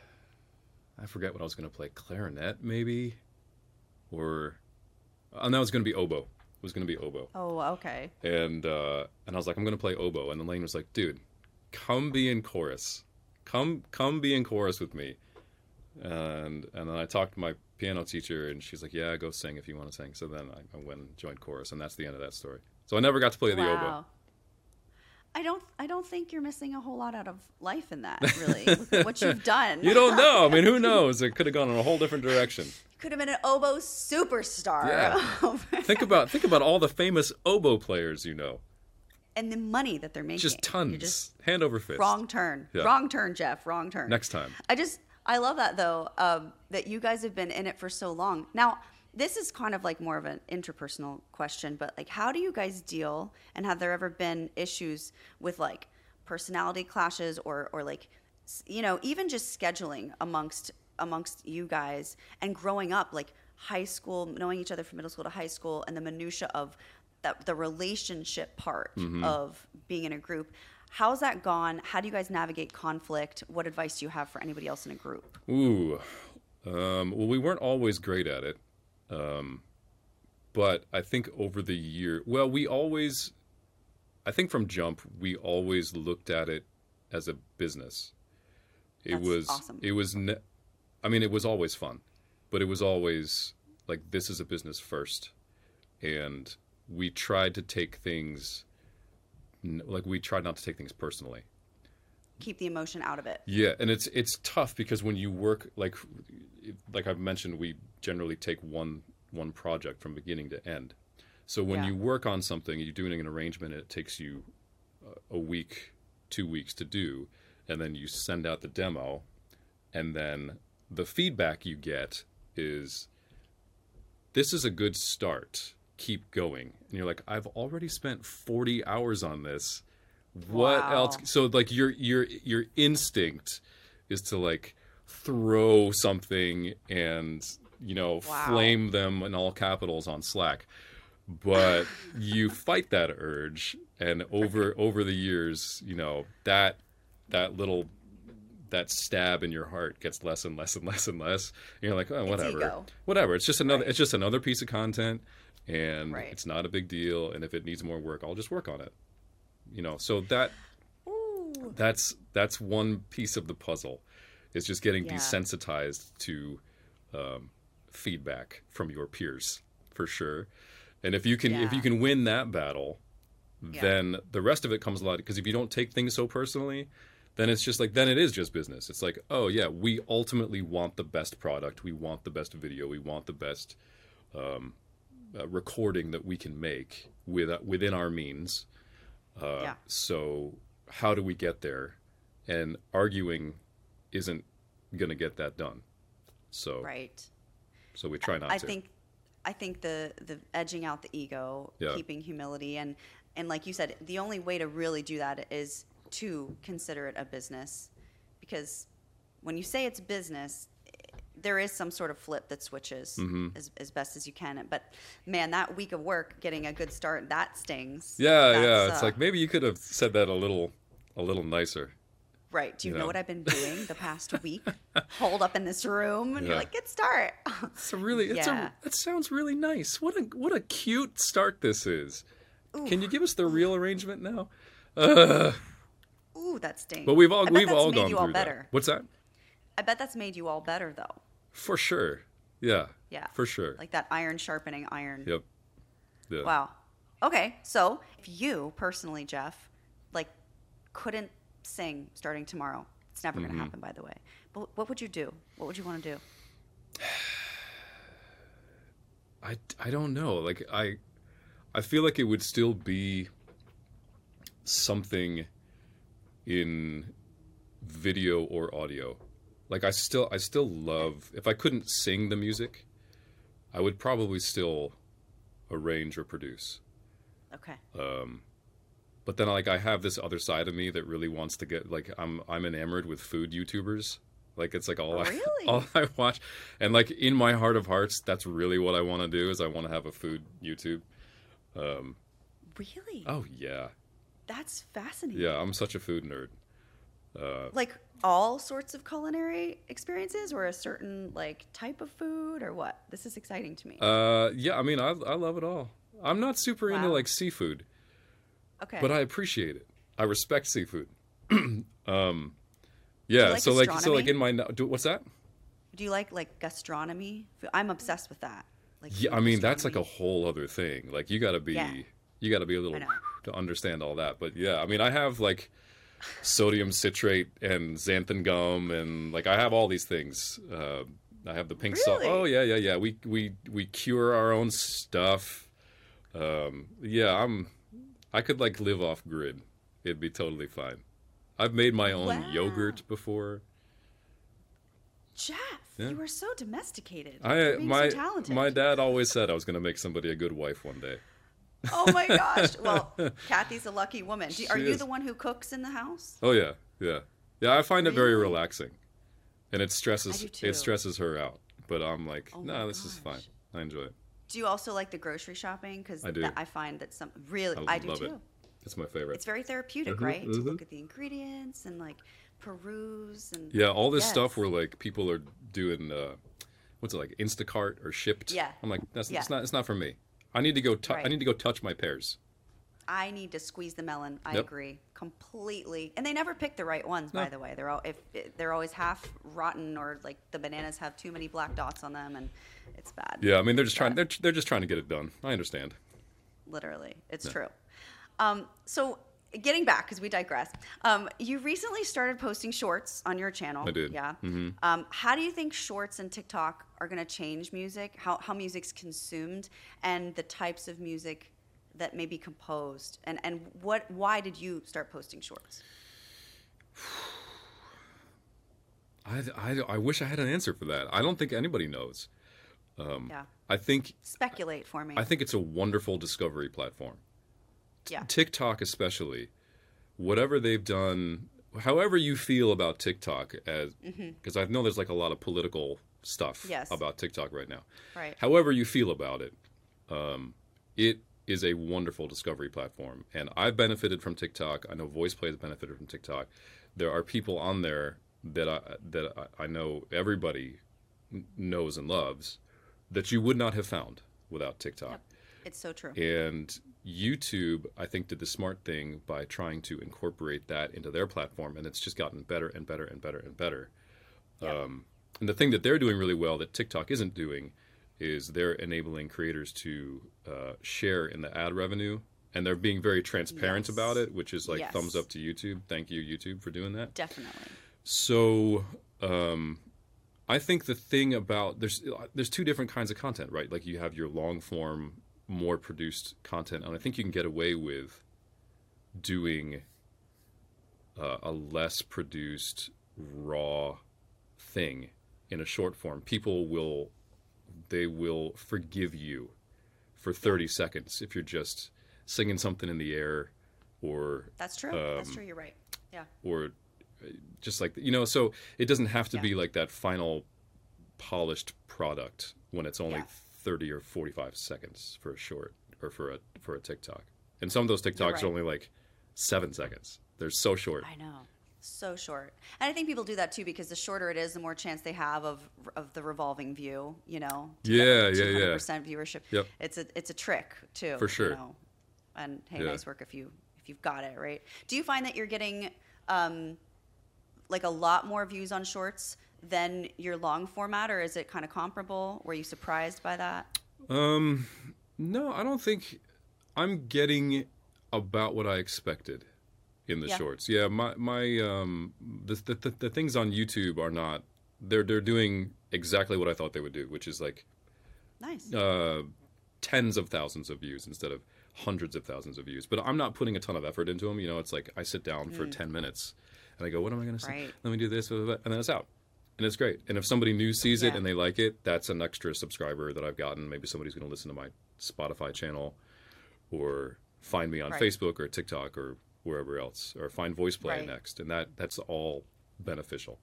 I forget what I was gonna play. Clarinet maybe, or and that was gonna be oboe. It was going to be oboe. Oh, okay. And uh, and I was like, I'm going to play oboe. And then Lane was like, dude, come be in chorus. Come come be in chorus with me. And and then I talked to my piano teacher, and she's like, yeah, go sing if you want to sing. So then I, I went and joined chorus, and that's the end of that story. So I never got to play the wow. oboe. I don't I don't think you're missing a whole lot out of life in that, really. Look at what you've done. You don't know. I mean, who knows? It could have gone in a whole different direction. Could have been an oboe superstar. Yeah. think about think about all the famous oboe players you know. And the money that they're making. Just tons. Just hand over fist. Wrong turn. Yeah. Wrong turn, Jeff. Wrong turn. Next time. I just I love that though, um, that you guys have been in it for so long. Now, this is kind of like more of an interpersonal question, but like, how do you guys deal, and have there ever been issues with like personality clashes or, or like, you know, even just scheduling amongst, amongst you guys and growing up, like high school, knowing each other from middle school to high school, and the minutia of that, the relationship part mm-hmm. of being in a group. How's that gone? How do you guys navigate conflict? What advice do you have for anybody else in a group? Ooh, um, well, we weren't always great at it. Um, but I think over the year, well, we always, I think from jump, we always looked at it as a business. It That's was, awesome. it was, ne- I mean, it was always fun, but it was always like, this is a business first. And we tried to take things, like we tried not to take things personally. Keep the emotion out of it. Yeah, and it's it's tough because when you work, like like I've mentioned, we generally take one one project from beginning to end. So when yeah. you work on something, you're doing an arrangement, it takes you a week, two weeks to do, and then you send out the demo, and then the feedback you get is, this is a good start, keep going. And you're like, I've already spent forty hours on this. What wow. else? So like your your your instinct is to like throw something and, you know, wow. flame them in all capitals on Slack. But you fight that urge, and over over the years, you know, that that little that stab in your heart gets less and less and less and less. And you're like, oh, whatever. It's whatever. It's just another right. it's just another piece of content, and right. it's not a big deal, and if it needs more work, I'll just work on it. You know, so that Ooh. that's that's one piece of the puzzle, is just getting yeah. desensitized to um, feedback from your peers, for sure. And if you can yeah. if you can win that battle, yeah. then the rest of it comes a lot. Because if you don't take things so personally, then it's just like then it is just business. It's like, oh yeah, we ultimately want the best product, we want the best video, we want the best um, uh, recording that we can make with uh, within our means. Uh, yeah. So how do we get there? And arguing isn't going to get that done. So right. So we try not I to. I think I think the the edging out the ego, yeah. keeping humility, and and like you said, the only way to really do that is to consider it a business, because when you say it's business, there is some sort of flip that switches mm-hmm. as, as best as you can. But man, that week of work, getting a good start, that stings. Yeah, That's, yeah. It's uh, like maybe you could have said that a little, a little nicer. Right. Do you, you know? know what I've been doing the past week? Holed up in this room, and yeah. you're like, good start. It's a really, it's yeah. a, that sounds really nice. What a, what a cute start this is. Ooh. Can you give us the real arrangement now? Uh, Ooh, that stings. But we've all, I bet we've that's all made gone you through all better. that. What's that? I bet that's made you all better, though. For sure. Yeah. Yeah. For sure. Like that iron sharpening iron. Yep. Yeah. Wow. Okay. So if you personally, Jeff, like couldn't sing starting tomorrow, it's never mm-hmm. going to happen, by the way. But what would you do? What would you want to do? I, I don't know. Like I, I feel like it would still be something in video or audio. Like I still, I still love, if I couldn't sing the music, I would probably still arrange or produce. Okay. Um, but then like I have this other side of me that really wants to get like I'm I'm enamored with food YouTubers. Like it's like all I Really? all I watch, and like in my heart of hearts, that's really what I want to do. Is I want to have a food YouTube. Um, Really? oh yeah, That's fascinating. yeah. I'm such a food nerd. Uh, Like all sorts of culinary experiences, or a certain like type of food, or what? This is exciting to me. uh, yeah. I mean, I I love it all. I'm not super into Wow. like seafood, Okay. but I appreciate it. I respect seafood. um, yeah. like so like so gastronomy? like in my no- do, what's that? Do you like like gastronomy? I'm obsessed with that. Like Yeah, food I mean that's like a gastronomy. whole other thing. Like you got to be Yeah. you got to be a little I know. to understand all that. But yeah, I mean I have like sodium citrate and xanthan gum and like I have all these things. Uh, I have the pink salt. Really? Oh yeah, yeah, yeah. We we we cure our own stuff. Um, yeah, I'm. I could like live off grid. It'd be totally fine. I've made my own Wow. yogurt before. Jeff, Yeah. you are so domesticated. I You're being my so talented. my dad always said I was going to make somebody a good wife one day. Oh my gosh. Well, Kathy's a lucky woman. Do, are She you is. the one who cooks in the house? Oh yeah, yeah, yeah. I find it very Really? relaxing, and it stresses I do too. it stresses her out. But I'm like, Oh no, my this is fine. gosh. I enjoy it. Do you also like the grocery shopping? Because I do. I find that some really, I I, do love too. it. It's my favorite. It's very therapeutic, Mhm, right? To mhm. look at the ingredients and like peruse and Yeah, all this Yes. stuff where like people are doing uh, what's it like Instacart or Shipped. Yeah. I'm like, that's Yeah. it's not it's not for me. I need to go. T- I Right. need to go touch my pears. I need to squeeze the melon. I Yep. agree completely. And they never pick the right ones, by No. the way. They're all if they're always half rotten, or like the bananas have too many black dots on them, and it's bad. Yeah, I mean they're just trying. But- They're they're just trying to get it done. I understand. Literally, it's true. Um, so getting back, because we digress, um, you recently started posting shorts on your channel. I did. Yeah. Mhm. Um, how do you think shorts and TikTok are going to change music? How how music's consumed, and the types of music that may be composed, and and what? Why did you start posting shorts? I, I, I wish I had an answer for that. I don't think anybody knows. yeah. I think Speculate for me. I think it's a wonderful discovery platform. yeah. TikTok especially, whatever they've done, however you feel about TikTok, as because I know there's like a lot of political stuff Yes. about TikTok right now. Right. However you feel about it, um, it is a wonderful discovery platform, and I've benefited from TikTok. I know VoicePlay has benefited from TikTok. There are people on there that I that I, I know everybody n- knows and loves that you would not have found without TikTok. Yep. It's so true. And YouTube, I think, did the smart thing by trying to incorporate that into their platform, and it's just gotten better and better and better and better. Yep. Um, and the thing that they're doing really well that TikTok isn't doing is they're enabling creators to uh, share in the ad revenue, and they're being very transparent Yes. about it, which is like Yes. thumbs up to YouTube. Thank you, YouTube, for doing that. Definitely. So, um, I think the thing about there's there's two different kinds of content, right? Like you have your long form, more produced content, and I think you can get away with doing uh, a less produced, raw thing in a short form. People will they will forgive you for thirty seconds if you're just singing something in the air or That's true. That's Um, true. You're right. Yeah. or just like you know so it doesn't have to Yeah. be like that final polished product when it's only Yeah. thirty or forty-five seconds for a short or for a for a TikTok, and some of those TikToks right. are only like seven seconds. They're so short. I know. So short. And I think people do that too, because the shorter it is, the more chance they have of of the revolving view, you know. to Yeah, get yeah, yeah. two hundred percent viewership. Yep. It's a it's a trick too. For sure. You know? And hey, Yeah. nice work if you if you've got it, right? Do you find that you're getting um like a lot more views on shorts than your long format, or is it kind of comparable? Were you surprised by that? Um, no, I don't think I'm getting about what I expected in the Yeah. shorts. Yeah, my my um the, the the the things on YouTube are not they're they're doing exactly what I thought they would do, which is like Nice. uh tens of thousands of views instead of hundreds of thousands of views. But I'm not putting a ton of effort into them. You know, it's like I sit down for ten minutes and I go, what am I going to say? Right. Let me do this, blah, blah, blah, and then it's out. And it's great. And if somebody new sees it Yeah. and they like it, that's an extra subscriber that I've gotten. Maybe somebody's going to listen to my Spotify channel or find me on Right. Facebook or TikTok or wherever else, or find VoicePlay Right. next, and that that's all beneficial.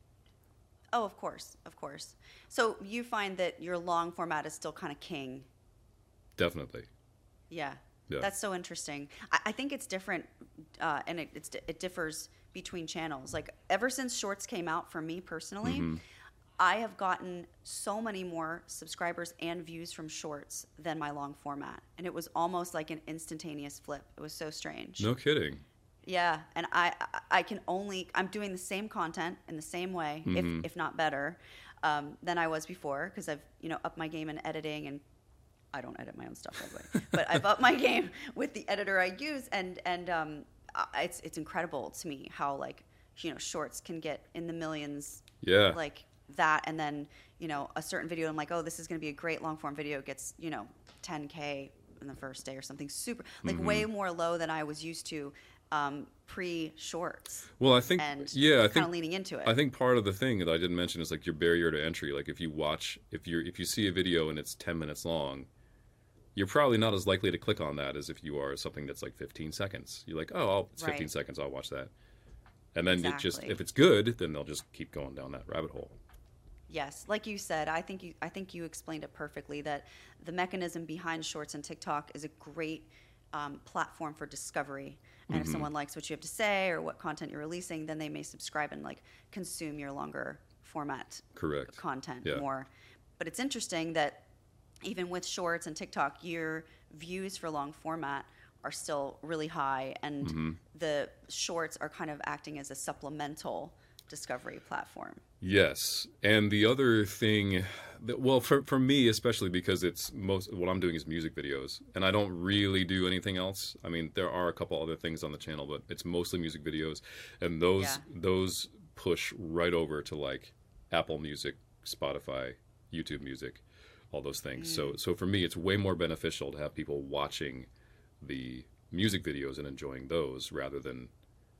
Oh, of course, of course. So you find that your long format is still kind of king. Definitely. Yeah. Yeah. That's so interesting. I, I think it's different, uh, and it, it's, it differs between channels. Like, ever since Shorts came out, for me personally, Mm-hmm. I have gotten so many more subscribers and views from Shorts than my long format. And it was almost like an instantaneous flip. It was so strange. No kidding. Yeah, and I I- I can only I'm doing the same content in the same way, Mm-hmm. if if not better, um, than I was before, because I've you know upped my game in editing, and I don't edit my own stuff, by the way, but I've upped my game with the editor I use, and and um, I- it's it's incredible to me how, like, you know, Shorts can get in the millions, Yeah. like that, and then you know a certain video, I'm like, oh, this is going to be a great long form video, gets you know ten K in the first day or something super, like Mm-hmm. way more low than I was used to. Um, pre-Shorts, Well, I think and yeah, I kind think of leaning into it. I think part of the thing that I didn't mention is like your barrier to entry. Like if you watch, if you are if you see a video and it's ten minutes long, you're probably not as likely to click on that as if you are something that's like fifteen seconds. You're like, oh, I'll, it's fifteen Right. seconds, I'll watch that. And then it just Exactly. if it's good, then they'll just keep going down that rabbit hole. Yes, like you said, I think you I think you explained it perfectly, that the mechanism behind Shorts and TikTok is a great um, platform for discovery. And Mm-hmm. if someone likes what you have to say or what content you're releasing, then they may subscribe and like consume your longer format Correct. content Yeah. more. But it's interesting that even with Shorts and TikTok, your views for long format are still really high, and Mm-hmm. the Shorts are kind of acting as a supplemental discovery platform. Yes, and the other thing, that, well, for for me especially, because it's most what I'm doing is music videos, and I don't really do anything else. I mean, there are a couple other things on the channel, but it's mostly music videos, and those Yeah. those push right over to like Apple Music, Spotify, YouTube Music, all those things. So so for me, it's way more beneficial to have people watching the music videos and enjoying those rather than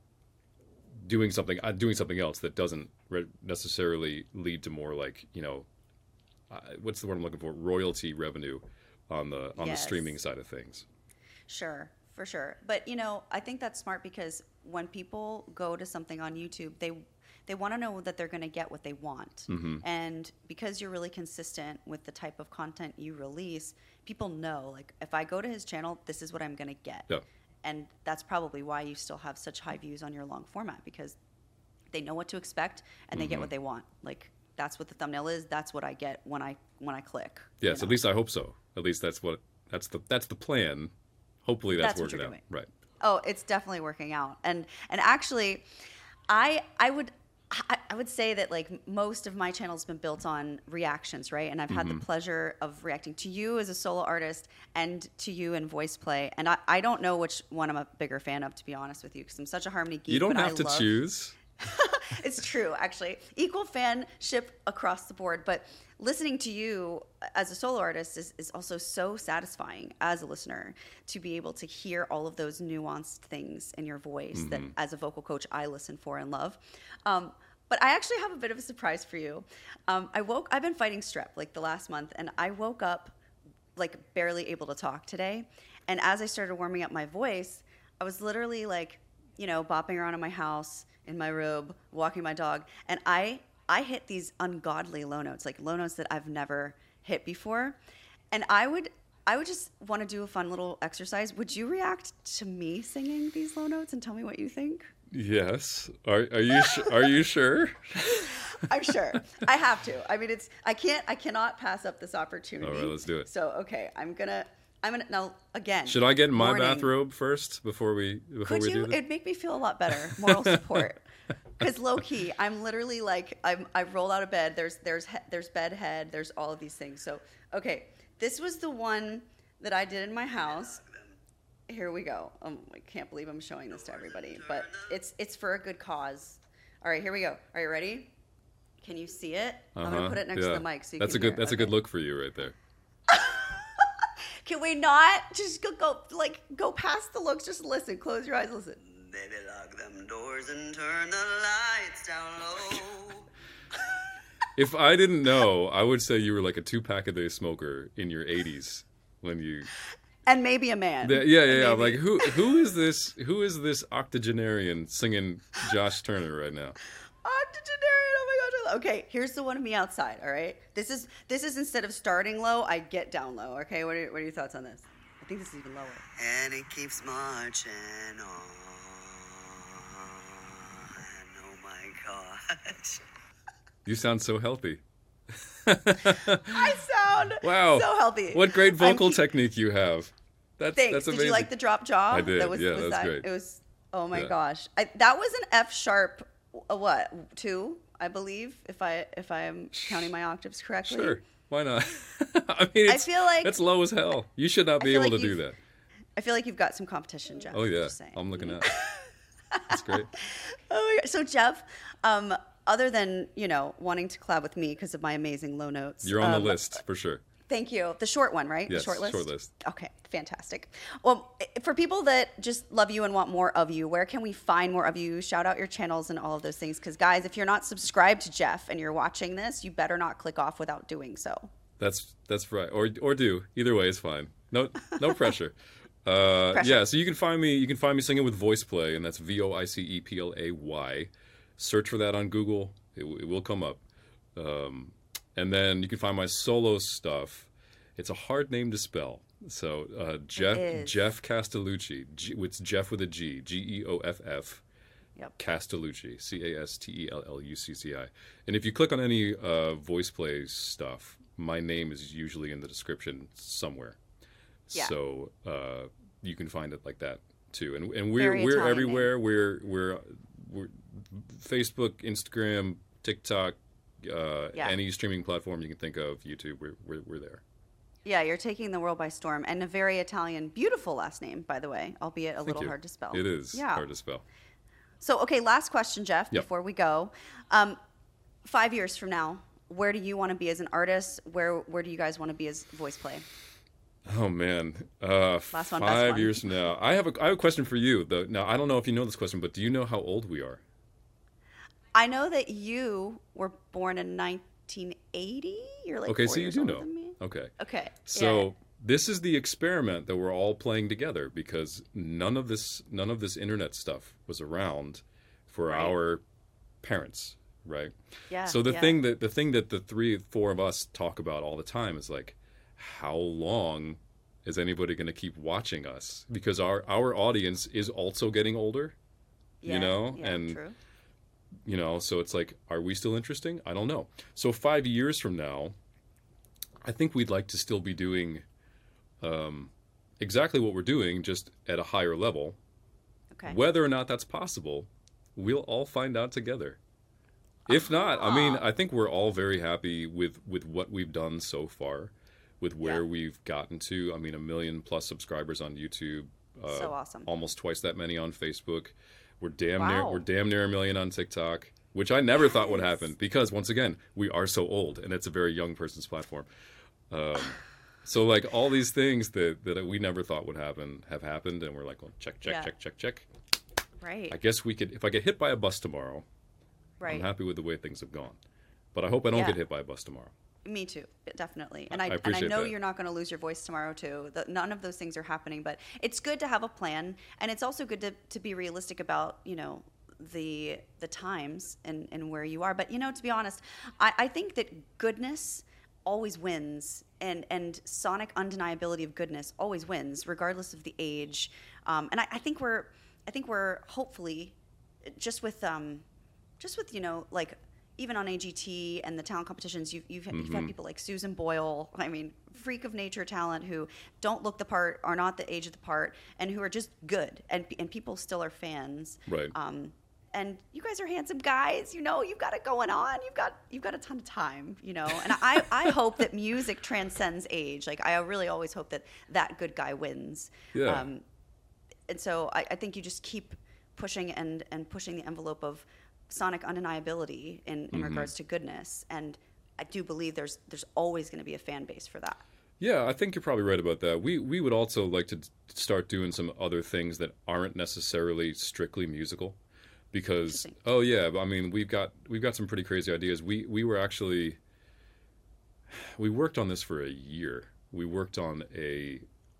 doing something uh, doing something else that doesn't re- necessarily lead to more like you know uh, what's the word I'm looking for, royalty revenue on the on Yes. the streaming side of things. Sure, for sure. But you know, I think that's smart, because when people go to something on YouTube, they they want to know that they're going to get what they want. Mm-hmm. And because you're really consistent with the type of content you release, people know, like, if I go to his channel, this is what I'm going to get. Yeah. And that's probably why you still have such high views on your long format, because they know what to expect and they Mm-hmm. get what they want. Like, that's what the thumbnail is. That's what I get when I when I click. Yes, you at know? least I hope so. At least that's what that's the that's the plan. Hopefully that's, That's what working you're out. doing. Right. Oh, it's definitely working out. And and actually, I I would I, I would say that, like, most of my channel's been built on reactions, right? And I've had Mm-hmm. the pleasure of reacting to you as a solo artist and to you in voice play. And I, I don't know which one I'm a bigger fan of, to be honest with you, because I'm such a harmony geek. You don't but have I to love, choose. It's true, actually. Equal fanship across the board. But listening to you as a solo artist is, is also so satisfying as a listener, to be able to hear all of those nuanced things in your voice that, as a vocal coach, I listen for and love. Um, but I actually have a bit of a surprise for you. Um, I woke. I've been fighting strep like the last month, and I woke up like barely able to talk today. And as I started warming up my voice, I was literally like, you know, bopping around in my house, in my robe, walking my dog, and I I hit these ungodly low notes, like low notes that I've never hit before. And I would I would just want to do a fun little exercise. Would you react to me singing these low notes and tell me what you think? Yes. Are are you su- are you sure? I'm sure. I have to. I mean, it's I can't I cannot pass up this opportunity. All right, let's do it. So, okay, I'm going to I'm going to now again. Should I get in my warning. bathrobe first before we before Could we you? do this? It'd make me feel a lot better. Moral support. Because low key, I'm literally like I'm. I roll out of bed. There's there's he, there's bed head. There's all of these things. So okay, this was the one that I did in my house. Here we go. Um, I can't believe I'm showing this to everybody, but it's it's for a good cause. All right, here we go. Are you ready? Can you see it? I'm Uh-huh, gonna put it next yeah. to the mic so you That's can a good hear. that's a Okay. good look for you right there. Can we not just go, go like go past the looks? Just listen. Close your eyes. Listen. Baby, lock them doors and turn the lights down low. If I didn't know, I would say you were like a two pack a day smoker in your eighties when you and maybe a man. The, yeah, yeah, yeah. Maybe. Like who who is this who is this octogenarian singing Josh Turner right now? Octogenarian, oh my gosh. Okay, here's the one of me outside, all right? This is this is instead of starting low, I get down low, okay? What are, what are your thoughts on this? I think this is even lower. And it keeps marching on. Oh my gosh. You sound so healthy. I sound Wow. so healthy. What great vocal I'm keep- technique you have. That's Thanks. that's amazing. Did you like the drop jaw? I did. That was, Yeah, was that's that, great. It was, oh my Yeah. gosh. I, that was an F sharp, a what, two, I believe, if, I, if I'm counting my octaves correctly. Sure. Why not? I mean, I it's, feel like- that's low as hell. You should not I be feel able like to do you've- that. I feel like you've got some competition, Jeff. Oh yeah, Just saying. I'm looking at it. That's great. Oh my God. So Jeff, um, other than, you know, wanting to collab with me because of my amazing low notes. You're on um, the list for sure. Thank you. The short one, right? Yes, the short list? short list. Okay, fantastic. Well, i- for people that just love you and want more of you, where can we find more of you? Shout out your channels and all of those things. Because, guys, if you're not subscribed to Jeff and you're watching this, you better not click off without doing so. That's that's right. Or or do. Either way is fine. No no pressure. Uh, Pressure. yeah, so you can find me you can find me singing with Voice Play, and that's V O I C E P L A Y. Search for that on Google. It, w- it will come up. Um, and then you can find my solo stuff. It's a hard name to spell. So uh, Jeff is. Jeff Castellucci. G, it's Jeff with a G. G E O F F. Yep. Castellucci, C A S T E L L U C C I. And if you click on any uh, Voice Play stuff, my name is usually in the description somewhere. Yeah. So uh, you can find it like that too. And and we're Very we're Italian everywhere. We're we're we're Facebook, Instagram, TikTok, uh, Yeah. any streaming platform you can think of, YouTube. We're we're, we're there. Yeah, you're taking the world by storm. And a very Italian, beautiful last name, by the way, albeit a Thank little you. hard to spell. It is Yeah. hard to spell. So, okay, last question, Jeff, Yep. before we go. Um, five years from now, where do you want to be as an artist? Where Where do you guys want to be as Voice Play? Oh man, uh, Last one, best five one. years from now, I have a I have a question for you. Though now I don't know if you know this question, but do you know how old we are? I know that you were born in nineteen eighty. You're like Okay, four so you years do older know. than me. Okay, Okay. so yeah. this is the experiment that we're all playing together because none of this none of this internet stuff was around for Right. our parents, right? Yeah, So the yeah. thing that the thing that the three four of us talk about all the time is like, how long is anybody going to keep watching us? Because our our audience is also getting older, yeah, you know, yeah, and true. you know, so it's like, are we still interesting? I don't know. So five years from now, I think we'd like to still be doing um, exactly what we're doing, just at a higher level. Okay. Whether or not that's possible, we'll all find out together. If not, I mean, I think we're all very happy with, with what we've done so far, with where Yeah. we've gotten to. I mean, a million plus subscribers on YouTube. Uh, So awesome. Almost twice that many on Facebook. We're damn near Wow. we're damn near a million on TikTok, which I never thought would Nice. happen because once again, we are so old and it's a very young person's platform. Um, so like all these things that, that we never thought would happen have happened, and we're like, well, check, check, Yeah. check, check, check. Right. I guess we could, if I get hit by a bus tomorrow, right. I'm happy with the way things have gone. But I hope I don't Yeah. get hit by a bus tomorrow. Me too, definitely. And I- I, I and I appreciate know that. you're not going to lose your voice tomorrow too. The, none of those things are happening, but it's good to have a plan, and it's also good to, to be realistic about, you know, the the times and, and where you are. But you know, to be honest, I, I think that goodness always wins, and and sonic undeniability of goodness always wins, regardless of the age. Um, and I, I think we're I think we're hopefully just with um, just with you know like. Even on A G T and the talent competitions, you've, you've, you've had people like Susan Boyle, I mean, freak of nature talent who don't look the part, are not the age of the part, and who are just good, and and people still are fans. Right. Um, and you guys are handsome guys, you know, you've got it going on, you've got you've got a ton of time, you know. And I, I hope that music transcends age. Like I really always hope that that good guy wins. Yeah. Um, and so I, I think you just keep pushing and and pushing the envelope of sonic undeniability in, in Mm-hmm. regards to goodness, and I do believe there's there's always going to be a fan base for that. Yeah, I think you're probably right about that. We we would also like to start doing some other things that aren't necessarily strictly musical, because Interesting. oh yeah, I mean we've got we've got some pretty crazy ideas. We we were actually we worked on this for a year. We worked on a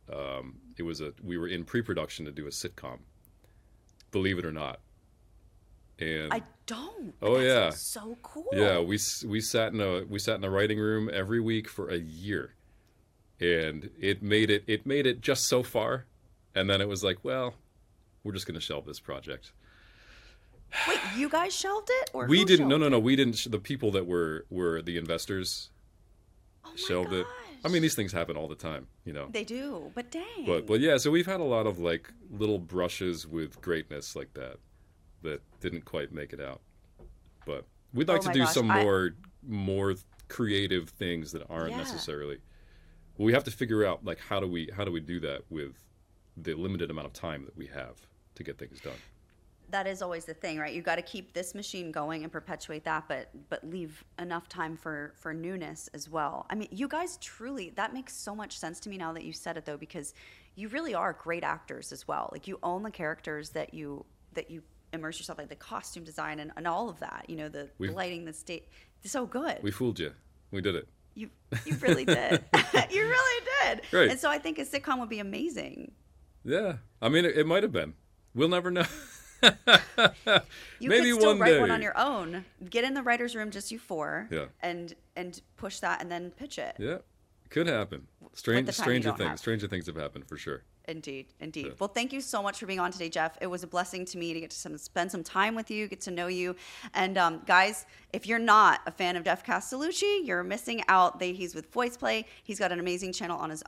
Um, it was a we were in pre-production to do a sitcom. Believe it or not. And I don't. Oh that yeah, sounds so cool. yeah. We we sat in a we sat in a writing room every week for a year, and it made it it made it just so far, and then it was like, well, we're just going to shelve this project. Wait, you guys shelved it, or We who didn't. No, shelved no, it? no. We didn't. The people that were were the investors Oh my shelved it. I gosh. mean, these things happen all the time, you know. They do, but dang. But but yeah, so we've had a lot of like little brushes with greatness like that that didn't quite make it out. But we'd like Oh to my do gosh, some I- more more creative things that aren't Yeah. necessarily. We have to figure out like how do we how do we do that with the limited amount of time that we have to get things done. That is always the thing, right? You got to keep this machine going and perpetuate that, but but leave enough time for for newness as well. I mean, you guys truly, that makes so much sense to me now that you said it, though, because you really are great actors as well. Like, you own the characters that you that you immerse yourself, like the costume design and, and all of that. You know, the, the We've- lighting, the state. It's so good. We fooled you. We did it. You you really did. You really did. Right. And so I think a sitcom would be amazing. Yeah. I mean, it, it might have been. We'll never know. You Maybe could still one write day. one on your own. Get in the writer's room, just you four, Yeah. and and push that, and then pitch it. Yeah, could happen. Strange, the time you stranger don't things. have. Stranger things have happened for sure. Indeed, indeed. Yeah. Well, thank you so much for being on today, Jeff. It was a blessing to me to get to some, spend some time with you, get to know you. And um, guys, if you're not a fan of Jeff Castellucci, you're missing out. They, he's with Voice Play. He's got an amazing channel on his